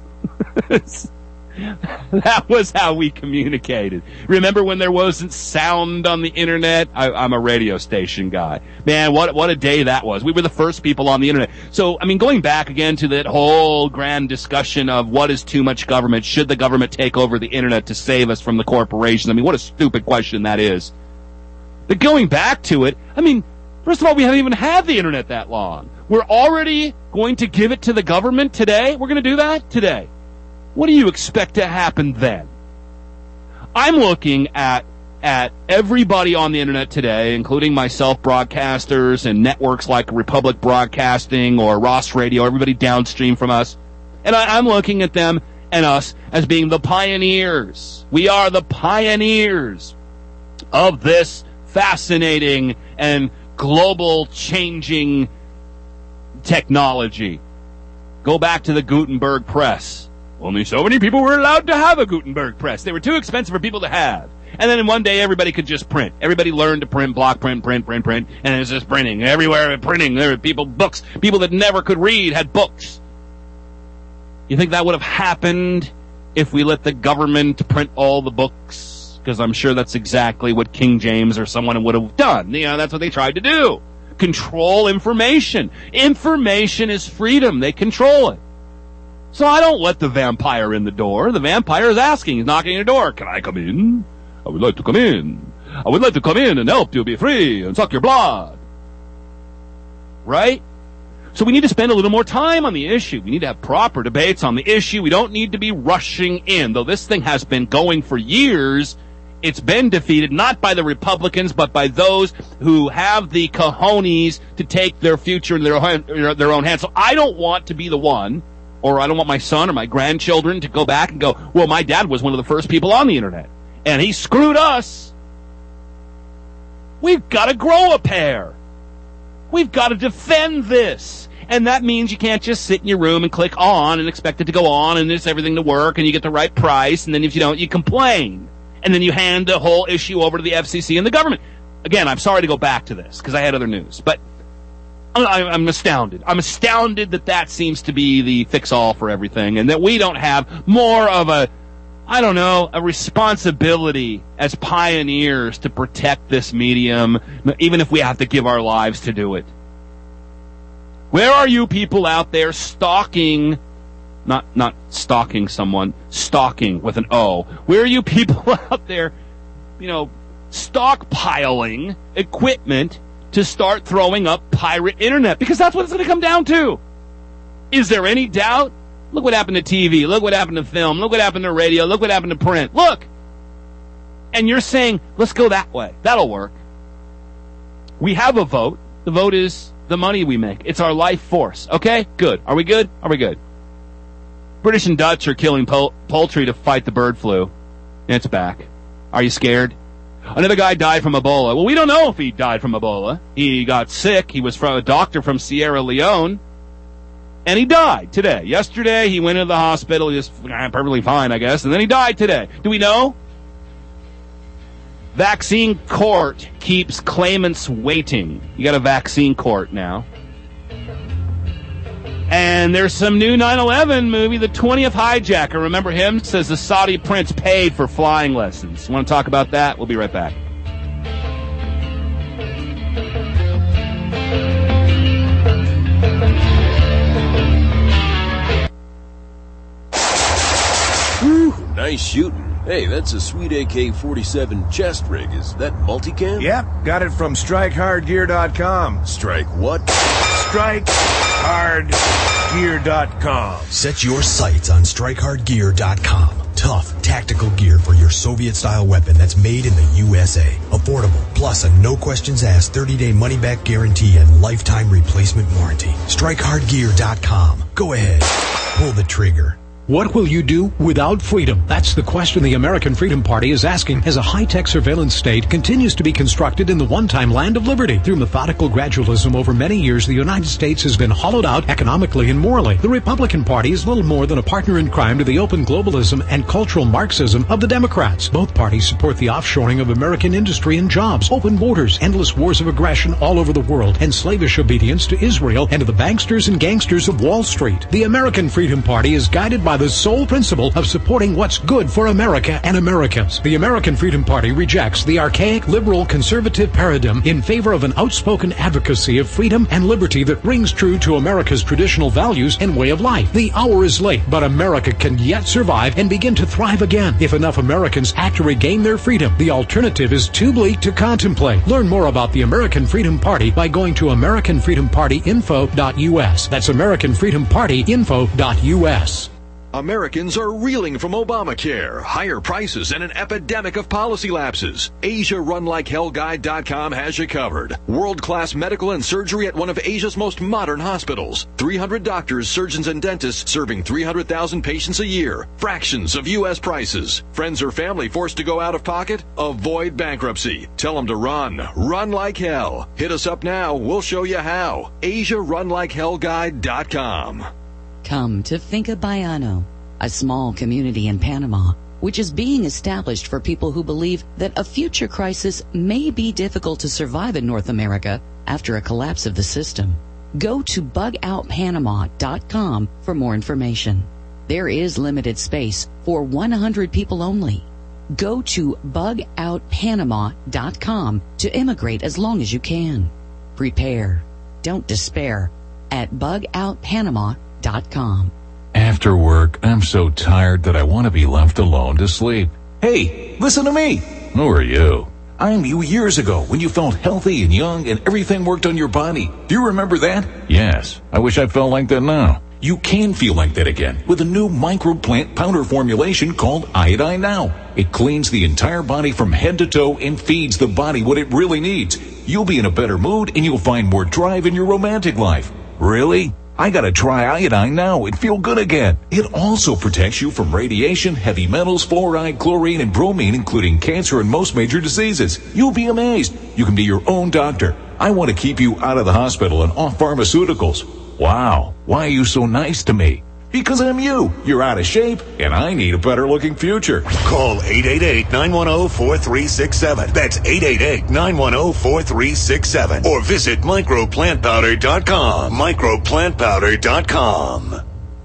That was how we communicated. Remember when there wasn't sound on the internet? I, I'm a radio station guy. Man, what what a day that was. We were the first people on the internet. So, I mean, going back again to that whole grand discussion of what is too much government, should the government take over the internet to save us from the corporations? I mean, what a stupid question that is. But going back to it, I mean, first of all, we haven't even had the internet that long. We're already going to give it to the government today? We're going to do that today. What do you expect to happen then? I'm looking at at everybody on the internet today, including myself, broadcasters and networks like Republic Broadcasting or Ross Radio, everybody downstream from us, and I, I'm looking at them and us as being the pioneers. We are the pioneers of this fascinating and global changing technology. Go back to the Gutenberg press. Only so many people were allowed to have a Gutenberg press. They were too expensive for people to have. And then in one day, everybody could just print. Everybody learned to print, block print, print, print, print. And it's just printing. Everywhere printing. There were people, books. People that never could read had books. You think that would have happened if we let the government print all the books? Because I'm sure that's exactly what King James or someone would have done. You know, that's what they tried to do. Control information. Information is freedom. They control it. So I don't let the vampire in the door. The vampire is asking. He's knocking on your door. Can I come in? I would like to come in. I would like to come in and help you be free and suck your blood. Right? So we need to spend a little more time on the issue. We need to have proper debates on the issue. We don't need to be rushing in. Though this thing has been going for years, it's been defeated not by the Republicans, but by those who have the cojones to take their future in their own, their own hands. So I don't want to be the one, or I don't want my son or my grandchildren to go back and go, well, my dad was one of the first people on the internet, and he screwed us. We've got to grow a pair. We've got to defend this. And that means you can't just sit in your room and click on and expect it to go on and it's everything to work and you get the right price, and then if you don't, you complain. And then you hand the whole issue over to the F C C and the government. Again, I'm sorry to go back to this because I had other news, but I'm astounded. I'm astounded that that seems to be the fix-all for everything, and that we don't have more of a, I don't know, a responsibility as pioneers to protect this medium, even if we have to give our lives to do it. Where are you people out there stalking, not not stalking someone, stalking with an O. Where are you people out there, you know, stockpiling equipment to start throwing up pirate internet? Because that's what it's going to come down to. Is there any doubt? Look what happened to T V. Look what happened to film. Look what happened to radio. Look what happened to print. Look! And you're saying, let's go that way. That'll work. We have a vote. The vote is the money we make. It's our life force. Okay? Good. Are we good? Are we good? British and Dutch are killing pol- poultry to fight the bird flu. It's back. Are you scared? Another guy died from Ebola. Well, we don't know if he died from Ebola. He got sick. He was from a doctor from Sierra Leone. And he died today. Yesterday, he went into the hospital. He was perfectly fine, I guess. And then he died today. Do we know? Vaccine court keeps claimants waiting. You got a vaccine court now. And there's some new nine eleven movie, The twentieth Hijacker. Remember him? Says the Saudi prince paid for flying lessons. Want to talk about that? We'll be right back. Whew, nice shooting. Hey, that's a sweet A K forty-seven chest rig. Is that multicam? Yep, got it from strike hard gear dot com. Strike what? strike hard gear dot com. Set your sights on strike hard gear dot com. Tough, tactical gear for your Soviet-style weapon that's made in the U S A. Affordable, plus a no-questions-asked thirty-day money-back guarantee and lifetime replacement warranty. strike hard gear dot com. Go ahead. Pull the trigger. What will you do without freedom? That's the question the American Freedom Party is asking as a high-tech surveillance state continues to be constructed in the one-time land of liberty. Through methodical gradualism over many years, the United States has been hollowed out economically and morally. The Republican Party is little more than a partner in crime to the open globalism and cultural Marxism of the Democrats. Both parties support the offshoring of American industry and jobs, open borders, endless wars of aggression all over the world, and slavish obedience to Israel and to the banksters and gangsters of Wall Street. The American Freedom Party is guided by the sole principle of supporting what's good for America and Americans. The American Freedom Party rejects the archaic liberal conservative paradigm in favor of an outspoken advocacy of freedom and liberty that rings true to America's traditional values and way of life. The hour is late, but America can yet survive and begin to thrive again if enough Americans act to regain their freedom. The alternative is too bleak to contemplate. Learn more about the American Freedom Party by going to American Freedom Party info dot U S. That's American Freedom Party info dot U S. Americans are reeling from Obamacare, higher prices, and an epidemic of policy lapses. Asia Run Like Hell Guide dot com has you covered. World-class medical and surgery at one of Asia's most modern hospitals. three hundred doctors, surgeons, and dentists serving three hundred thousand patients a year. Fractions of U S prices. Friends or family forced to go out of pocket? Avoid bankruptcy. Tell them to run. Run like hell. Hit us up now. We'll show you how. Asia Run Like Hell Guide dot com. Come to Finca Baiano, a small community in Panama, which is being established for people who believe that a future crisis may be difficult to survive in North America after a collapse of the system. Go to bug out panama dot com for more information. There is limited space for one hundred people only. Go to bug out panama dot com to immigrate as long as you can. Prepare. Don't despair at bug out panama dot com. After work, I'm so tired that I want to be left alone to sleep. Hey, listen to me. Who are you? I'm you years ago when you felt healthy and young and everything worked on your body. Do you remember that? Yes. I wish I felt like that now. You can feel like that again with a new microplant powder formulation called Iodine Now. It cleans the entire body from head to toe and feeds the body what it really needs. You'll be in a better mood and you'll find more drive in your romantic life. Really? I gotta try Iodine Now and feel good again. It also protects you from radiation, heavy metals, fluoride, chlorine, and bromine, including cancer and most major diseases. You'll be amazed. You can be your own doctor. I want to keep you out of the hospital and off pharmaceuticals. Wow, why are you so nice to me? Because I'm you. You're out of shape, and I need a better-looking future. Call eight eight eight, nine one zero, four three six seven. That's eight eight eight, nine one zero, four three six seven. Or visit micro plant powder dot com. micro plant powder dot com.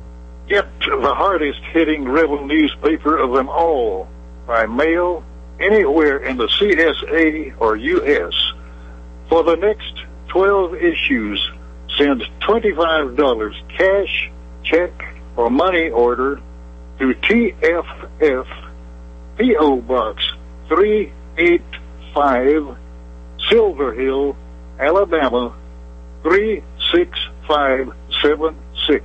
Get the hardest-hitting rebel newspaper of them all by mail anywhere in the C S A or U S. For the next twelve issues, send twenty-five dollars cash, check, or money order to T F F, P O Box three eight five, Silver Hill, Alabama three six five seven six.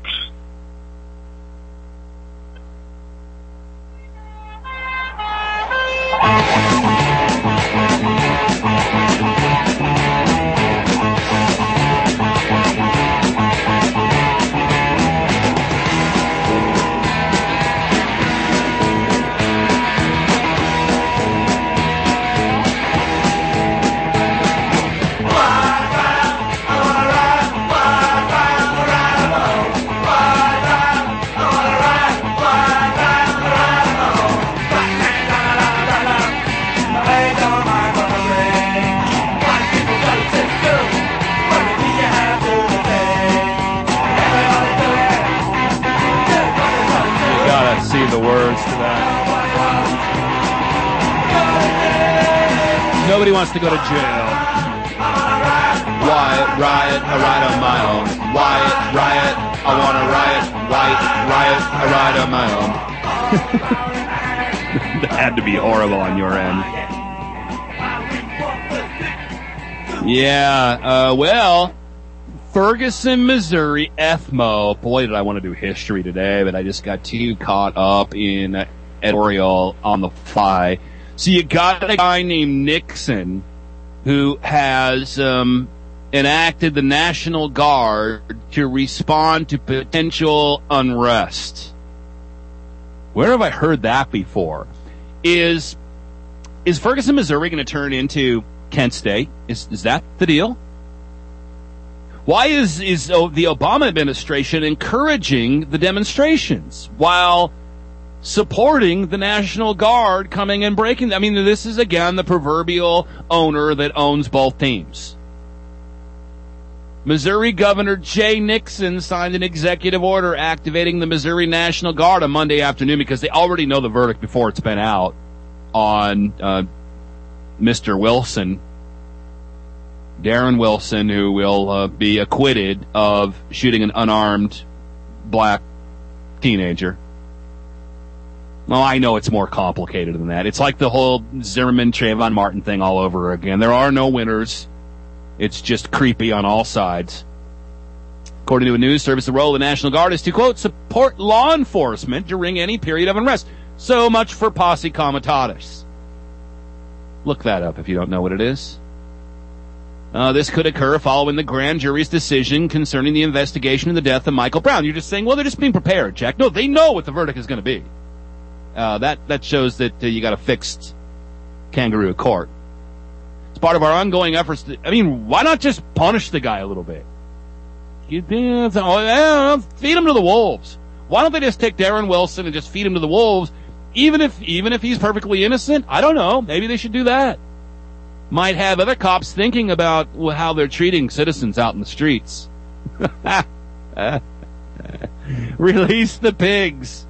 The words to that. Nobody wants to go to jail. Wyatt, riot, I ride on my own. Wyatt, riot, I want to riot. Wyatt, riot, I ride on my own. That had to be horrible on your end. Yeah, uh, well... Ferguson, Missouri, F M O. Boy, did I want to do history today, but I just got too caught up in editorial on the fly. So you got a guy named Nixon who has um, enacted the National Guard to respond to potential unrest. Where have I heard that before? Is is Ferguson, Missouri going to turn into Kent State? Is is that the deal? Why is is oh, the Obama administration encouraging the demonstrations while supporting the National Guard coming and breaking? I mean, this is again the proverbial owner that owns both teams. Missouri Governor Jay Nixon signed an executive order activating the Missouri National Guard on Monday afternoon because they already know the verdict before it's been out on uh, Mister Wilson, Darren Wilson, who will uh, be acquitted of shooting an unarmed black teenager. Well, I know it's more complicated than that. It's like the whole Zimmerman, Trayvon Martin thing all over again. There are no winners. It's just creepy on all sides. According to a news service, the role of the National Guard is to, quote, support law enforcement during any period of unrest. So much for posse comitatus. Look that up if you don't know what it is. Uh, this could occur following the grand jury's decision concerning the investigation of the death of Michael Brown. You're just saying, well, they're just being prepared, Jack. No, they know what the verdict is going to be. Uh, that, that shows that uh, you got a fixed kangaroo court. It's part of our ongoing efforts to, I mean, why not just punish the guy a little bit? You, uh, feed him to the wolves. Why don't they just take Darren Wilson and just feed him to the wolves? Even if, even if he's perfectly innocent? I don't know. Maybe they should do that. Might have other cops thinking about how they're treating citizens out in the streets. Release the pigs.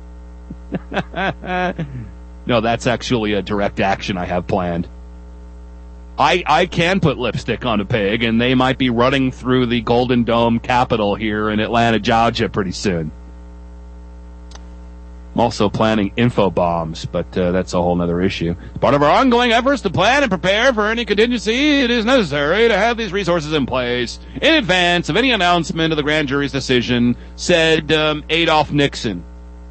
No, that's actually a direct action I have planned. I, I can put lipstick on a pig, and they might be running through the Golden Dome Capitol here in Atlanta, Georgia pretty soon. I'm also planning info bombs, but uh, that's a whole other issue. Part of our ongoing efforts to plan and prepare for any contingency, it is necessary to have these resources in place in advance of any announcement of the grand jury's decision, said um, Adolph Nixon.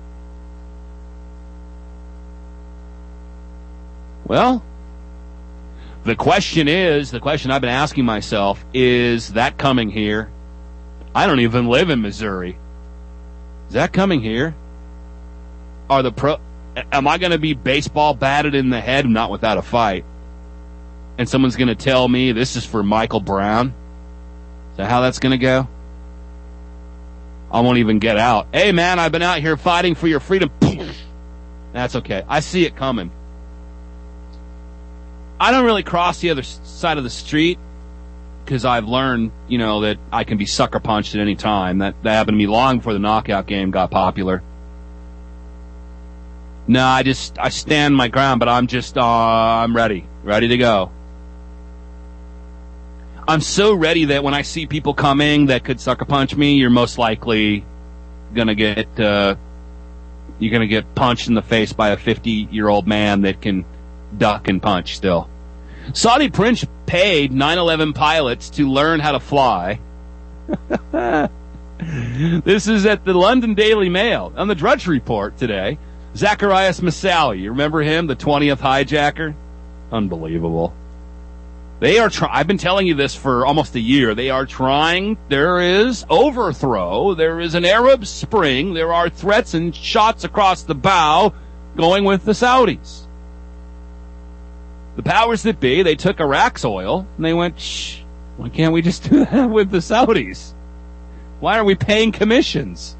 Well, the question is, the question I've been asking myself, is that coming here? I don't even live in Missouri. Is that coming here? Are the pro? Am I going to be baseball batted in the head, not without a fight? And someone's going to tell me this is for Michael Brown? Is that how that's going to go? I won't even get out. Hey, man, I've been out here fighting for your freedom. That's okay. I see it coming. I don't really cross the other side of the street because I've learned, you know, that I can be sucker punched at any time. That, that happened to me long before the knockout game got popular. No, I just, I stand my ground, but I'm just, uh, I'm ready. Ready to go. I'm so ready that when I see people coming that could sucker punch me, you're most likely gonna get, uh, you're gonna get punched in the face by a fifty-year-old man that can duck and punch still. Saudi prince paid nine eleven pilots to learn how to fly. This is at the London Daily Mail on the Drudge Report today. Zacharias Moussaoui, you remember him, the twentieth hijacker? Unbelievable. They are trying, I've been telling you this for almost a year. They are trying, there is overthrow, there is an Arab Spring, there are threats and shots across the bow going with the Saudis. The powers that be, they took Iraq's oil and they went, shh, why can't we just do that with the Saudis? Why are we paying commissions?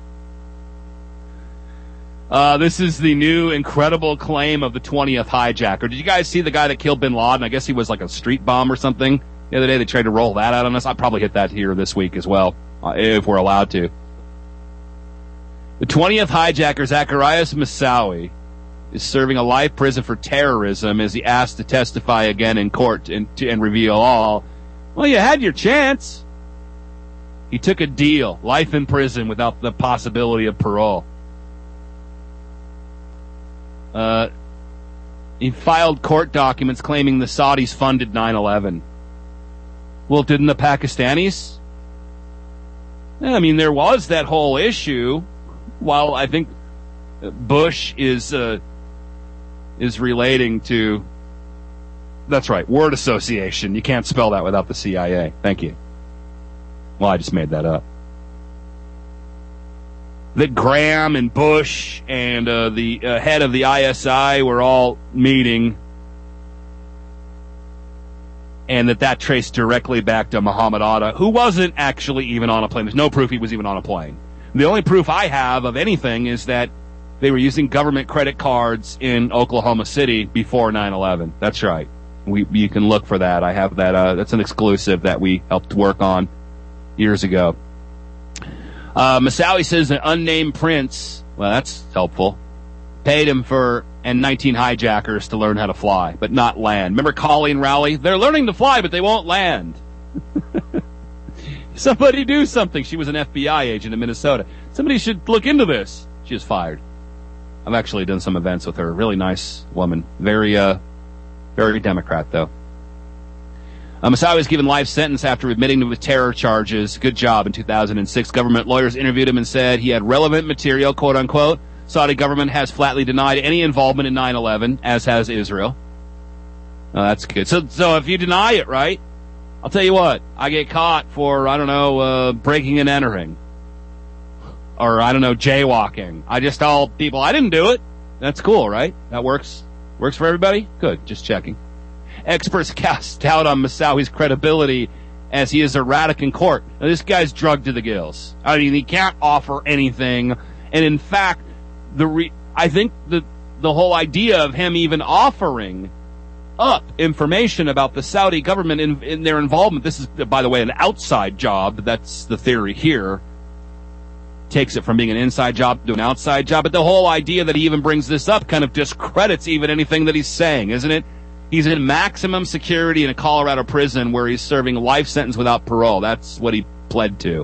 Uh, this is the new incredible claim of the twentieth hijacker. Did you guys see the guy that killed bin Laden? I guess he was like a street bomb or something. The other day they tried to roll that out on us. I'll probably hit that here this week as well, uh, if we're allowed to. The twentieth hijacker, Zacharias Moussaoui, is serving a life prison for terrorism as he asked to testify again in court and, to, and reveal all. Well, you had your chance. He took a deal, life in prison without the possibility of parole. Uh, he filed court documents claiming the Saudis funded nine eleven. Well, didn't the Pakistanis? I mean, there was that whole issue. While I think Bush is uh, is relating to... That's right, word association. You can't spell that without the C I A. Thank you. Well, I just made that up. that Graham and Bush and uh, the uh, head of the I S I were all meeting, and that that traced directly back to Muhammad Atta, who wasn't actually even on a plane. There's no proof he was even on a plane. The only proof I have of anything is that they were using government credit cards in Oklahoma City before nine eleven. That's right. We, you can look for that. I have that. Uh, that's an exclusive that we helped work on years ago. Uh, Moussaoui says an unnamed prince, well, that's helpful, paid him for and nineteen hijackers to learn how to fly, but not land. Remember Colleen Rowley? They're learning to fly, but they won't land. Somebody do something. She was an F B I agent in Minnesota. Somebody should look into this. She was fired. I've actually done some events with her. Really nice woman. Very, uh, very Democrat, though. Uh, Moussaoui was given life sentence after admitting to terror charges. Good job. In two thousand six, government lawyers interviewed him and said he had relevant material, quote unquote. Saudi government has flatly denied any involvement in nine eleven, as has Israel. Oh, that's good. So, so if you deny it, right? I'll tell you what. I get caught for, I don't know, uh, breaking and entering. Or, I don't know, jaywalking. I just tell people I didn't do it. That's cool, right? That works. Works for everybody? Good. Just checking. Experts cast doubt on Moussaoui's credibility as he is erratic in court. Now, this guy's drugged to the gills. I mean, he can't offer anything. And in fact, the re- I think the the whole idea of him even offering up information about the Saudi government in, in their involvement, this is, by the way, an outside job. That's the theory here. Takes it from being an inside job to an outside job. But the whole idea that he even brings this up kind of discredits even anything that he's saying, isn't it? He's in maximum security in a Colorado prison where he's serving a life sentence without parole. That's what he pled to.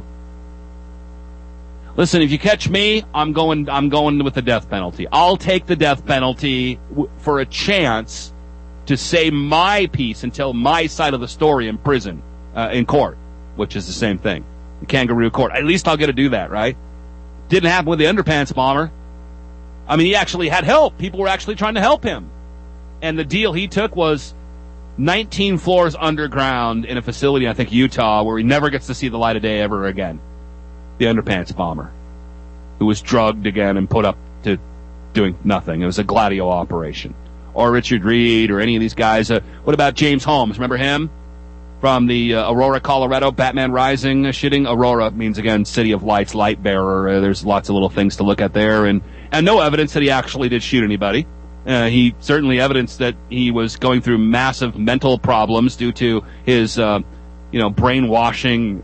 Listen, if you catch me, I'm going I'm going with the death penalty. I'll take the death penalty w- for a chance to say my piece and tell my side of the story in prison, uh, in court, which is the same thing. The kangaroo court. At least I'll get to do that, right? Didn't happen with the underpants bomber. I mean, he actually had help. People were actually trying to help him. And the deal he took was nineteen floors underground in a facility, I think Utah, where he never gets to see the light of day ever again. The underpants bomber, who was drugged again and put up to doing nothing. It was a Gladio operation. Or Richard Reed or any of these guys. Uh, what about James Holmes? Remember him? From the uh, Aurora, Colorado, Batman Rising uh, shooting. Aurora means, again, City of Lights, light bearer. Uh, there's lots of little things to look at there. And, and no evidence that he actually did shoot anybody. Uh, he certainly evidenced that he was going through massive mental problems due to his, uh, you know, brainwashing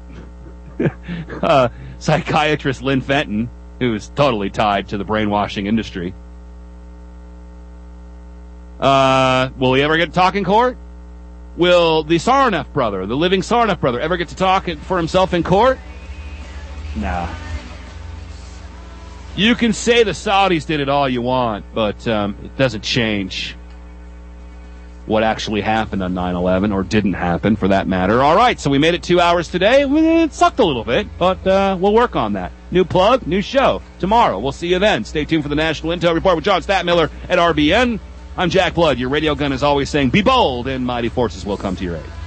uh, psychiatrist Lynn Fenton, who is totally tied to the brainwashing industry. Uh, will he ever get to talk in court? Will the Sarnoff brother, the living Sarnoff brother, ever get to talk for himself in court? Nah. You can say the Saudis did it all you want, but um, it doesn't change what actually happened on nine eleven, or didn't happen, for that matter. All right, so we made it two hours today. It sucked a little bit, but uh, we'll work on that. New plug, new show. Tomorrow. We'll see you then. Stay tuned for the National Intel Report with John Statmiller at R B N. I'm Jack Blood. Your radio gun is always saying, be bold, and mighty forces will come to your aid.